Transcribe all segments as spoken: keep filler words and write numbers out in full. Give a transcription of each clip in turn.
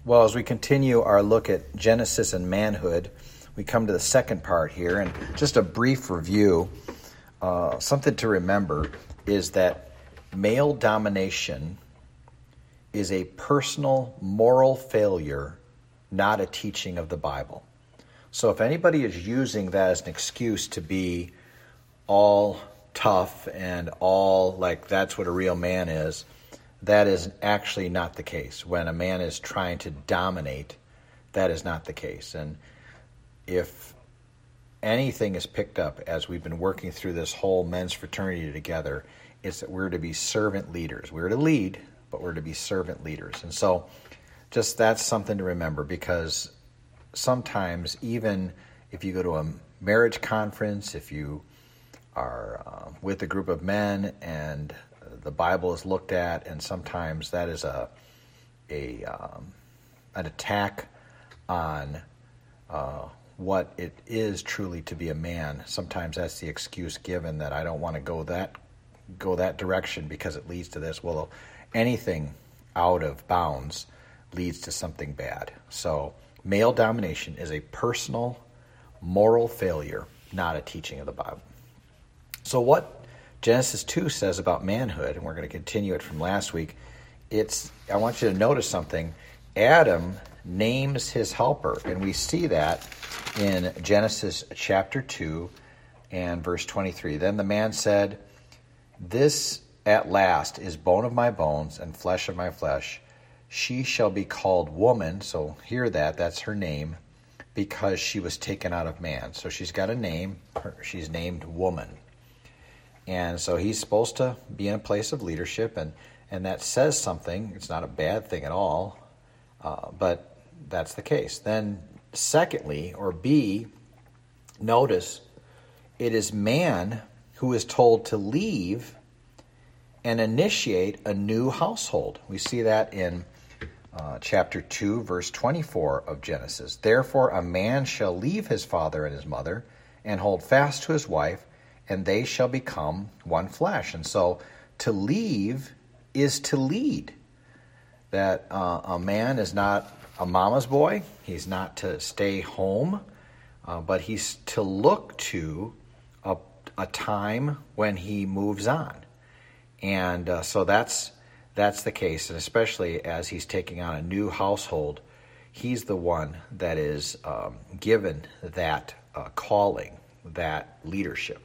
Well, as we continue our look at Genesis and manhood, we come to the second part here, and just a brief review. Uh, something to remember is that male domination is a personal moral failure, not a teaching of the Bible. So if anybody is using that as an excuse to be all tough and all like that's what a real man is, that is actually not the case. When a man is trying to dominate, that is not the case. And if anything is picked up as we've been working through this whole men's fraternity together, it's that we're to be servant leaders. We're to lead, but we're to be servant leaders. And so just that's something to remember, because sometimes even if you go to a marriage conference, if you are uh, with a group of men and the Bible is looked at, and sometimes that is a a um, an attack on uh, what it is truly to be a man. Sometimes that's the excuse given, that I don't want to go that go that direction because it leads to this. Well, anything out of bounds leads to something bad. So male domination is a personal moral failure, not a teaching of the Bible. So what Genesis two says about manhood, and we're going to continue it from last week, it's I want you to notice something. Adam names his helper, and we see that in Genesis chapter two and verse twenty-three. Then the man said, "This at last is bone of my bones and flesh of my flesh. She shall be called woman," so hear that, that's her name, "because she was taken out of man." So she's got a name, she's named woman. And so he's supposed to be in a place of leadership, and, and that says something. It's not a bad thing at all, uh, but that's the case. Then secondly, or B, notice it is man who is told to leave and initiate a new household. We see that in uh, chapter two, verse twenty-four of Genesis. "Therefore a man shall leave his father and his mother and hold fast to his wife, and they shall become one flesh." And so to leave is to lead. That uh, a man is not a mama's boy. He's not to stay home, uh, but he's to look to a, a time when he moves on. And uh, so that's that's the case, and especially as he's taking on a new household, he's the one that is um, given that uh, calling, that leadership.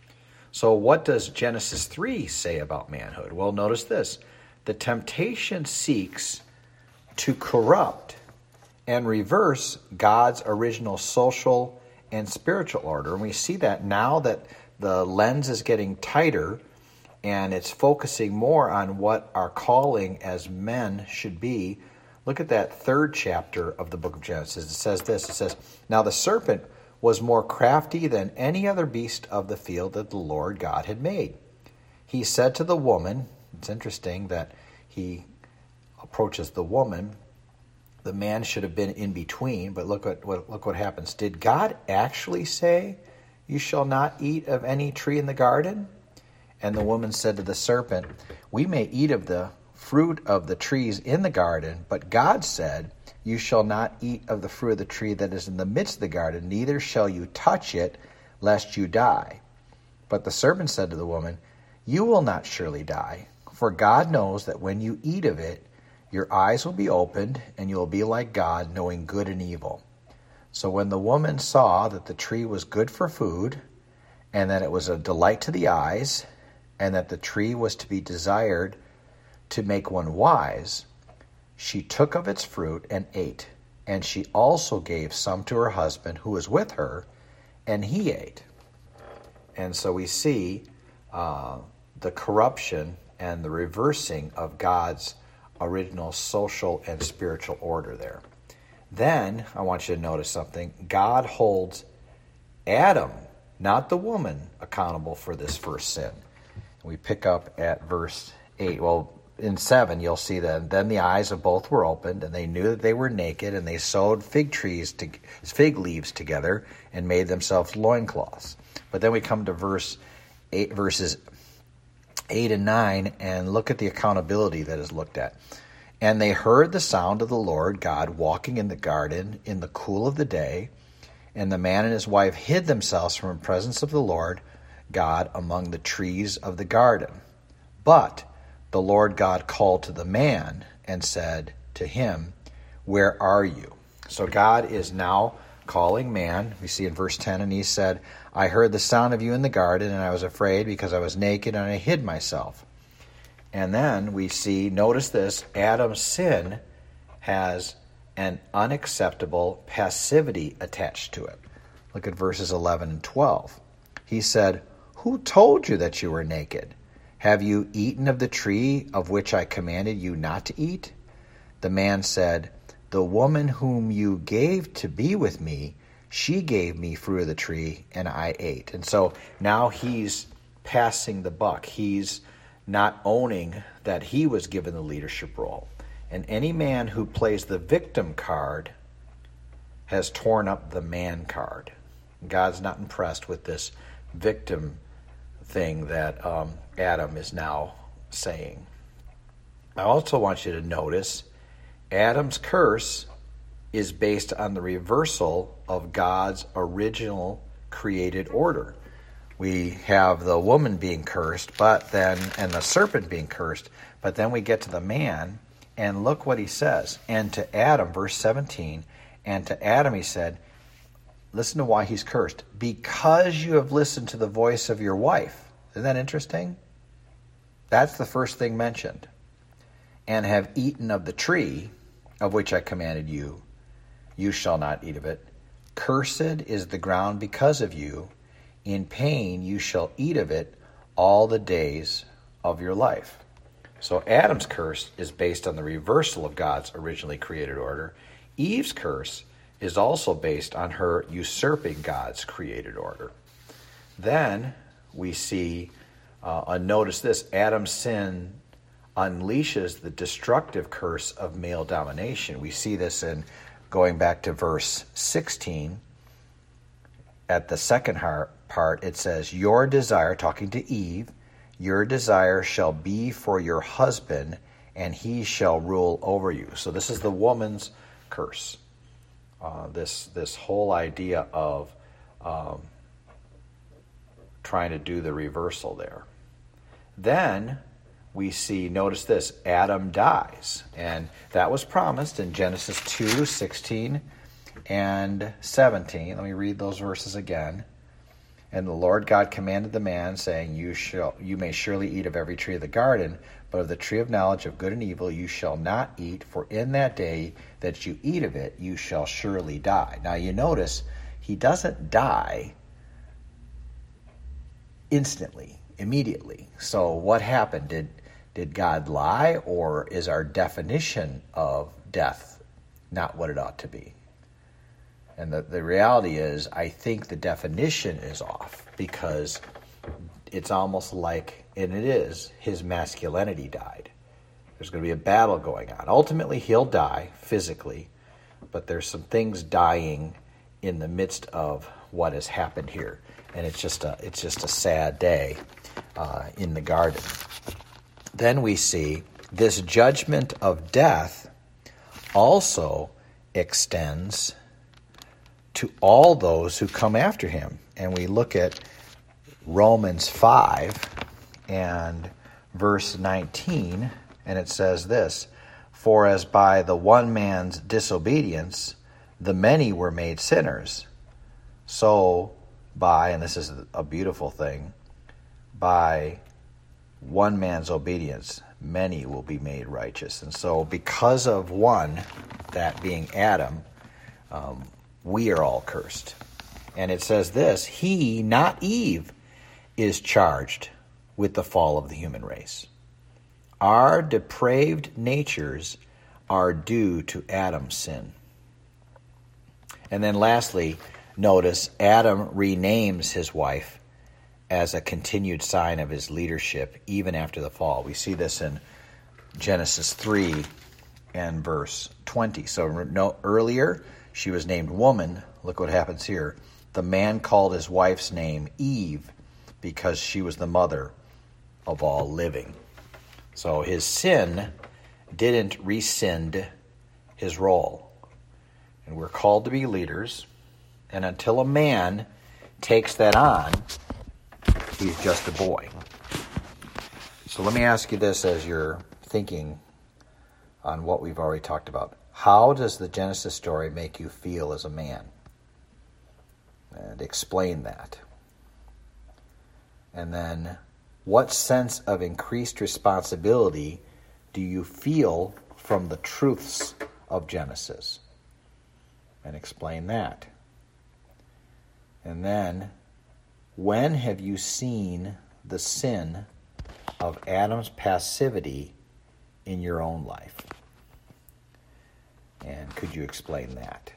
So what does Genesis three say about manhood? Well, notice this. The temptation seeks to corrupt and reverse God's original social and spiritual order. And we see that now that the lens is getting tighter and it's focusing more on what our calling as men should be. Look at that third chapter of the book of Genesis. It says this. It says, "Now the serpent was more crafty than any other beast of the field that the Lord God had made. He said to the woman," it's interesting that he approaches the woman. The man should have been in between, but look what, what look what happens. "Did God actually say, 'You shall not eat of any tree in the garden?' And the woman said to the serpent, 'We may eat of the fruit of the trees in the garden, but God said, You shall not eat of the fruit of the tree that is in the midst of the garden, neither shall you touch it, lest you die.' But the serpent said to the woman, 'You will not surely die, for God knows that when you eat of it, your eyes will be opened, and you will be like God, knowing good and evil.' So when the woman saw that the tree was good for food, and that it was a delight to the eyes, and that the tree was to be desired to make one wise, she took of its fruit and ate, and she also gave some to her husband who was with her, and he ate." And so we see uh, the corruption and the reversing of God's original social and spiritual order there. Then, I want you to notice something. God holds Adam, not the woman, accountable for this first sin. We pick up at verse eight. Well, in seven, you'll see that then the eyes of both were opened, and they knew that they were naked, and they sewed fig trees to fig leaves together and made themselves loincloths. But then we come to verse eight, verses eight and nine, and look at the accountability that is looked at. And they heard the sound of the Lord God walking in the garden in the cool of the day, and the man and his wife hid themselves from the presence of the Lord God among the trees of the garden. But the Lord God called to the man and said to him, "Where are you?" So God is now calling man. We see in verse ten, and he said, "I heard the sound of you in the garden, and I was afraid because I was naked, and I hid myself." And then we see, notice this, Adam's sin has an unacceptable passivity attached to it. Look at verses eleven and twelve. He said, "Who told you that you were naked? Have you eaten of the tree of which I commanded you not to eat?" The man said, "The woman whom you gave to be with me, she gave me fruit of the tree, and I ate." And so now he's passing the buck. He's not owning that he was given the leadership role. And any man who plays the victim card has torn up the man card. God's not impressed with this victim thing that um, Adam is now saying. I also want you to notice Adam's curse is based on the reversal of God's original created order. We have the woman being cursed, but then, and the serpent being cursed, but then we get to the man, and look what he says. And to Adam, verse seventeen, and to Adam he said, listen to why he's cursed. "Because you have listened to the voice of your wife." Isn't that interesting? That's the first thing mentioned. "And have eaten of the tree of which I commanded you, you shall not eat of it. Cursed is the ground because of you. In pain you shall eat of it all the days of your life." So Adam's curse is based on the reversal of God's originally created order. Eve's curse is also based on her usurping God's created order. Then we see, uh, and notice this, Adam's sin unleashes the destructive curse of male domination. We see this in going back to verse sixteen. At the second part, it says, "Your desire," talking to Eve, "your desire shall be for your husband, and he shall rule over you." So this is the woman's curse. Uh, this this whole idea of um, trying to do the reversal there. Then we see, notice this, Adam dies. And that was promised in Genesis two, sixteen and seventeen. Let me read those verses again. "And the Lord God commanded the man, saying, You shall, you may surely eat of every tree of the garden, but of the tree of knowledge of good and evil you shall not eat, for in that day that you eat of it, you shall surely die." Now you notice, he doesn't die instantly, immediately. So what happened? Did, did God lie, or is our definition of death not what it ought to be? And the, the reality is, I think the definition is off, because it's almost like, and it is, his masculinity died. There's going to be a battle going on. Ultimately, he'll die physically, but there's some things dying in the midst of what has happened here. And it's just a, it's just a sad day uh, in the garden. Then we see this judgment of death also extends to all those who come after him. And we look at Romans five and verse nineteen, and it says this, "For as by the one man's disobedience the many were made sinners, so by," and this is a beautiful thing, "by one man's obedience many will be made righteous." And so because of one, that being Adam, um, we are all cursed. And it says this, "He, not Eve, is charged with the fall of the human race." Our depraved natures are due to Adam's sin. And then lastly, notice Adam renames his wife as a continued sign of his leadership even after the fall. We see this in Genesis three and verse twenty. So no, earlier she was named woman. Look what happens here. The man called his wife's name Eve because she was the mother of all living. So his sin didn't rescind his role. And we're called to be leaders. And until a man takes that on, he's just a boy. So let me ask you this as you're thinking on what we've already talked about. How does the Genesis story make you feel as a man? And explain that. And then, what sense of increased responsibility do you feel from the truths of Genesis? And explain that. And then, when have you seen the sin of Adam's passivity in your own life? And could you explain that?